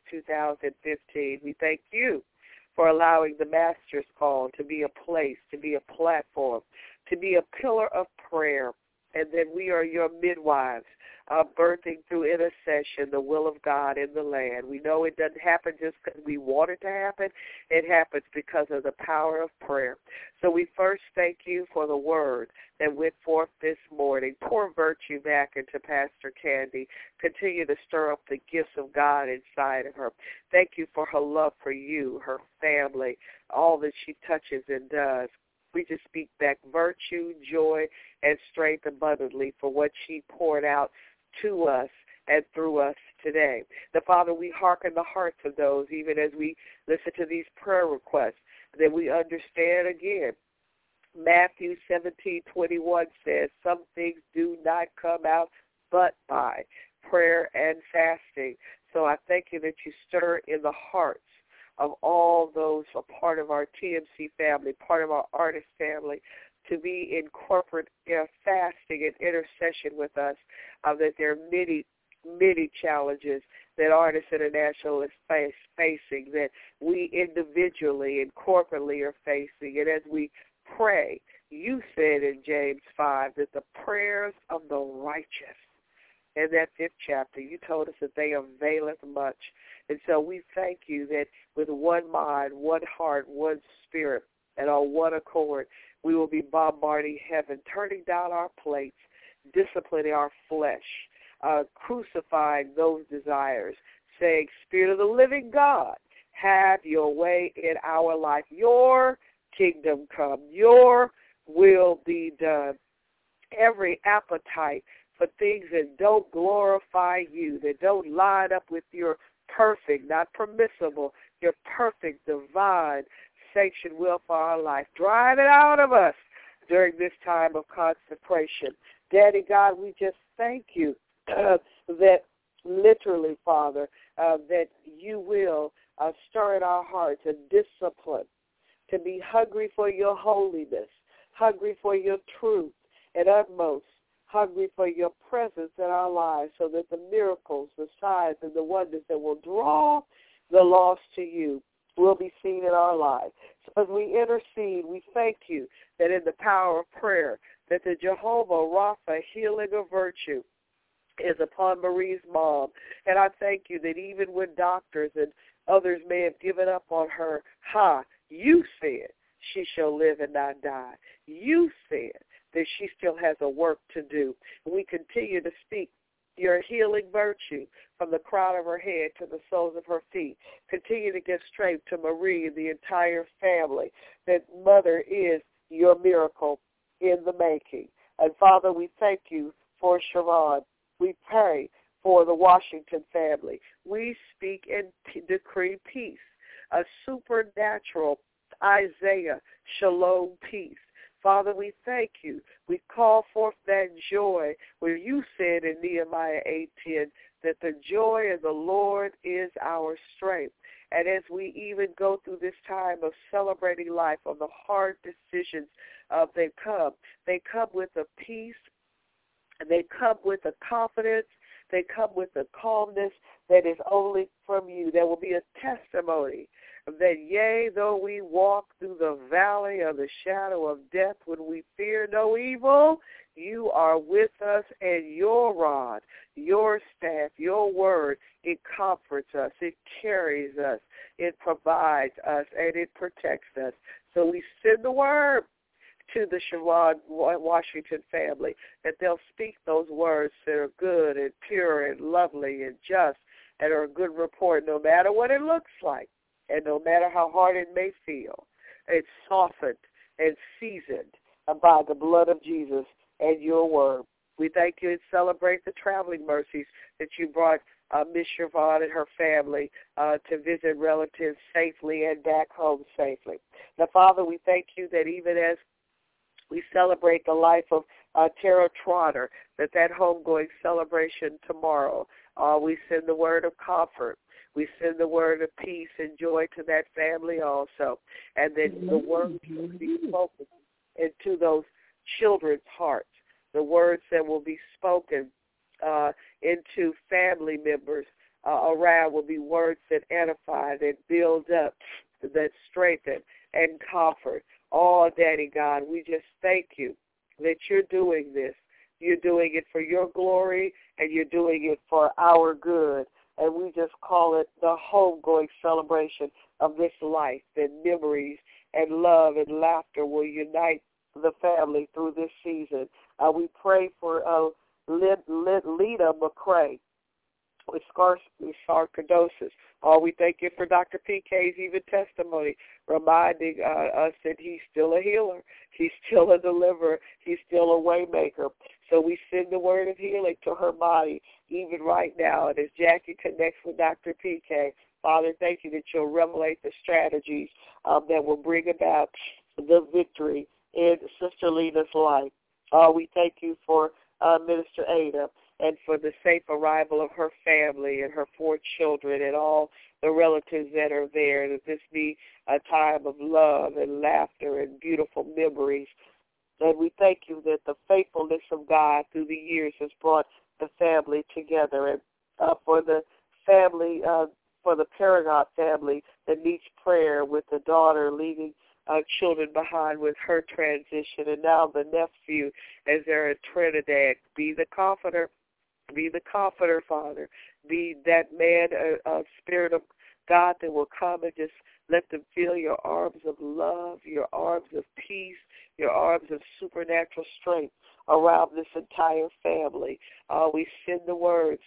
Speaker 3: 2015. We thank you for allowing the Master's Call to be a place, to be a platform, to be a pillar of prayer, and that we are your midwives, birthing through intercession the will of God in the land. We know it doesn't happen just because we want it to happen. It happens because of the power of prayer. So we first thank you for the word that went forth this morning. Pour virtue back into Pastor Candy. Continue to stir up the gifts of God inside of her. Thank you for her love for you, her family, all that she touches and does. We just speak back virtue, joy, and strength abundantly for what she poured out to us and through us today. The Father, we hearken the hearts of those, even as we listen to these prayer requests, that we understand again. Matthew 17:21 says, some things do not come out but by prayer and fasting. So I thank you that you stir in the hearts of all those a part of our TMC family, part of our artist family, to be in corporate fasting and intercession with us, that there are many, many challenges that Artists International is facing, that we individually and corporately are facing. And as we pray, you said in James 5 that the prayers of the righteous, in that 5th chapter, you told us that they availeth much. And so we thank you that with one mind, one heart, one spirit, and on one accord, we will be bombarding heaven, turning down our plates, disciplining our flesh, crucifying those desires, saying, Spirit of the living God, have your way in our life. Your kingdom come. Your will be done. Every appetite for things that don't glorify you, that don't line up with your perfect, not permissible, your perfect, divine, sanctioned will for our life. Drive it out of us during this time of consecration. Daddy God, we just thank you that literally, Father, that you will stir in our hearts a discipline to be hungry for your holiness, hungry for your truth, and utmost hungry for your presence in our lives, so that the miracles, the signs, and the wonders that will draw the lost to you will be seen in our lives. So as we intercede, we thank you that in the power of prayer, that the Jehovah Rapha healing of virtue is upon Marie's mom. And I thank you that even when doctors and others may have given up on her, you said she shall live and not die. You said that she still has a work to do. We continue to speak your healing virtue from the crown of her head to the soles of her feet. Continue to give strength to Marie and the entire family. That Mother is your miracle in the making. And Father, we thank you for Sharon. We pray for the Washington family. We speak and decree peace, a supernatural Isaiah shalom peace. Father, we thank you. We call forth that joy where you said in Nehemiah 8:10 that the joy of the Lord is our strength. And as we even go through this time of celebrating life on the hard decisions, they come with a peace, and they come with a confidence, they come with a calmness that is only from you. There will be a testimony that, yea, though we walk through the valley of the shadow of death, when we fear no evil, you are with us, and your rod, your staff, your word, it comforts us, it carries us, it provides us, and it protects us. So we send the word to the Sharon Washington family, that they'll speak those words that are good and pure and lovely and just and are a good report, no matter what it looks like and no matter how hard it may feel. It's softened and seasoned by the blood of Jesus and your word. We thank you and celebrate the traveling mercies that you brought Miss Siobhan and her family to visit relatives safely and back home safely. Now, Father, we thank you that even as we celebrate the life of Tara Trotter, that homegoing celebration tomorrow, we send the word of comfort. We send the word of peace and joy to that family also. And then the word will be spoken into those children's hearts. The words that will be spoken into family members around will be words that edify, that build up, that strengthen and comfort. Oh, Daddy God, we just thank you that you're doing this. You're doing it for your glory, and you're doing it for our good. And we just call it the homegoing celebration of this life, that memories and love and laughter will unite the family through this season. We pray for Lita McCray with sarcoidosis. We thank you for Dr. PK's even testimony, reminding us that he's still a healer. He's still a deliverer. He's still a way maker. So we send the word of healing to her body even right now. And as Jackie connects with Dr. PK, Father, thank you that you'll revelate the strategies that will bring about the victory in Sister Lita's life. We thank you for Minister Ada and for the safe arrival of her family and her 4 children and all the relatives that are there, that this be a time of love and laughter and beautiful memories. And we thank you that the faithfulness of God through the years has brought the family together. And for the family, for the Paragon family that needs prayer with the daughter leaving children behind with her transition, and now the nephew as they're in Trinidad, be the comforter. Be the comforter, Father. Be that man, a spirit of God that will come and just let them feel your arms of love, your arms of peace, your arms of supernatural strength around this entire family. We send the words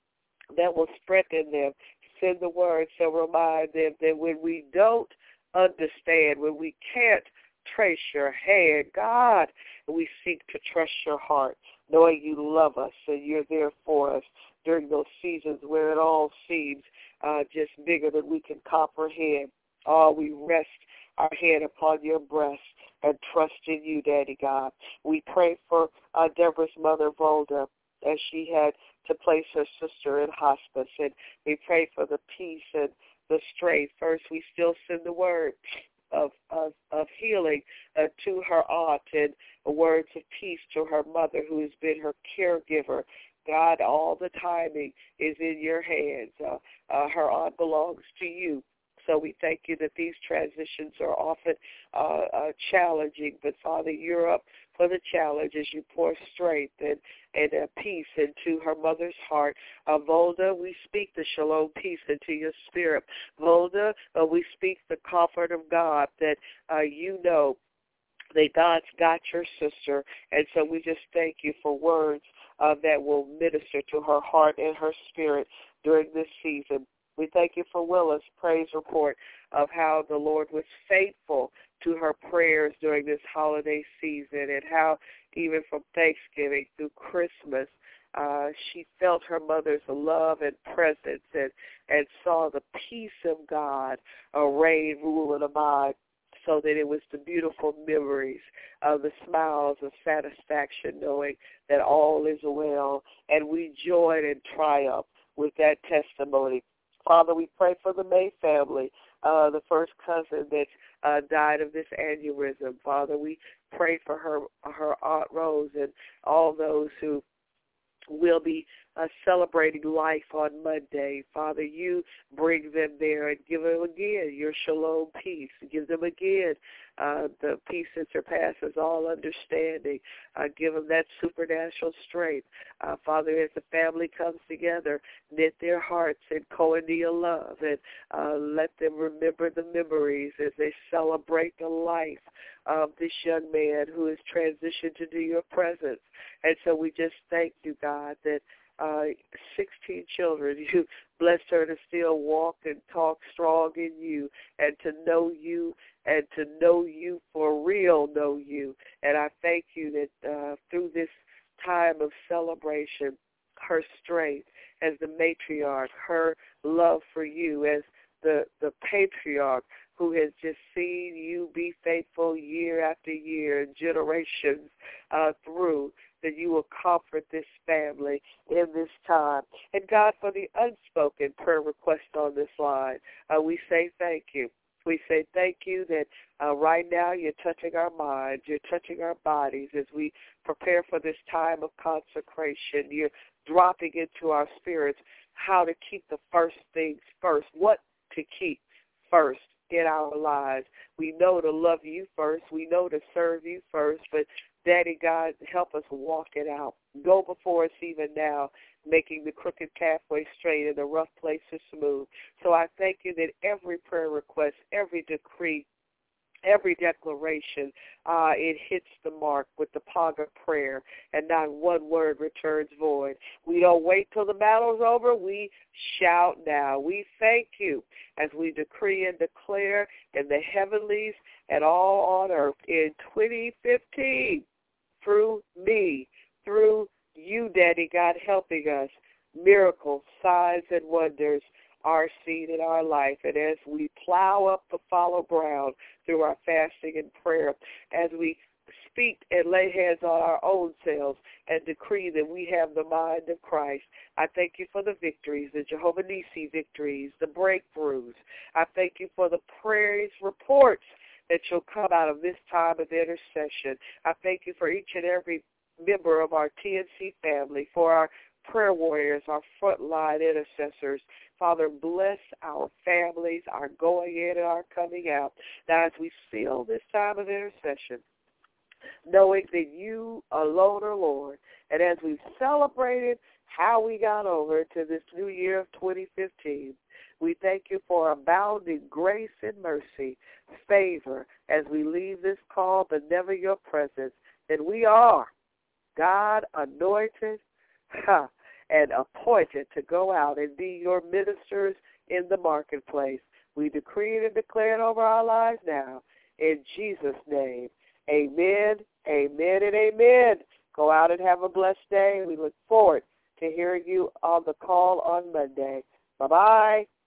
Speaker 3: that will strengthen them. Send the words that remind them that when we don't understand, when we can't trace your hand, God, we seek to trust your heart, knowing you love us and you're there for us during those seasons where it all seems just bigger than we can comprehend. We rest our head upon your breast and trust in you, Daddy God. We pray for Deborah's mother, Volda, as she had to place her sister in hospice, and we pray for the peace and the strength. First, we still send the word of healing to her aunt and words of peace to her mother who has been her caregiver. God, all the timing is in your hands. Her aunt belongs to you. So we thank you that these transitions are often challenging, but Father, you're up for the challenge as you pour strength and peace into her mother's heart. Volda, we speak the shalom peace into your spirit. Volda, we speak the comfort of God that you know that God's got your sister, and so we just thank you for words that will minister to her heart and her spirit during this season. We thank you for Willa's praise report of how the Lord was faithful to her prayers during this holiday season, and how even from Thanksgiving through Christmas, she felt her mother's love and presence, and saw the peace of God reign, rule, and abide, so that it was the beautiful memories of the smiles of satisfaction, knowing that all is well, and we join in triumph with that testimony. Father, we pray for the May family, the first cousin that died of this aneurysm. Father, we pray for her Aunt Rose and all those who will be celebrating life on Monday. Father, you bring them there and give them again your shalom peace. Give them again the peace that surpasses all understanding. Give them that supernatural strength. Father, as the family comes together, knit their hearts in koinonia love, and let them remember the memories as they celebrate the life of this young man who has transitioned into your presence. And so we just thank you, God, that 16 children, you blessed her to still walk and talk strong in you, and to know you, and to know you for real, know you. And I thank you that through this time of celebration, her strength as the matriarch, her love for you as the patriarch who has just seen you be faithful year after year and generations through, that you will comfort this family in this time. And God, for the unspoken prayer request on this line, we say thank you. We say thank you that right now you're touching our minds, you're touching our bodies as we prepare for this time of consecration. You're dropping into our spirits how to keep the first things first, what to keep first in our lives. We know to love you first. We know to serve you first. But, Daddy God, help us walk it out. Go before us even now, making the crooked pathway straight and the rough places smooth. So I thank you that every prayer request, every decree, every declaration, it hits the mark with the Paga prayer, and not one word returns void. We don't wait till the battle's over. We shout now. We thank you as we decree and declare in the heavenlies and all on earth in 2015 through me, through you, Daddy God, helping us, miracles, signs, and wonders are seen in our life. And as we plow up the fallow ground through our fasting and prayer, as we speak and lay hands on our own selves and decree that we have the mind of Christ, I thank you for the victories, the Jehovah Nissi victories, the breakthroughs. I thank you for the praise reports that shall come out of this time of intercession. I thank you for each and every member of our TNC family, for our prayer warriors, our frontline intercessors. Father, bless our families, our going in and our coming out. Now, as we seal this time of intercession, knowing that you alone are Lord, and as we've celebrated how we got over to this new year of 2015, we thank you for abounding grace and mercy, favor, as we leave this call, but never your presence, that we are God anointed and appointed to go out and be your ministers in the marketplace. We decree it and declare it over our lives now. In Jesus' name, amen, amen, and amen. Go out and have a blessed day. We look forward to hearing you on the call on Monday. Bye-bye.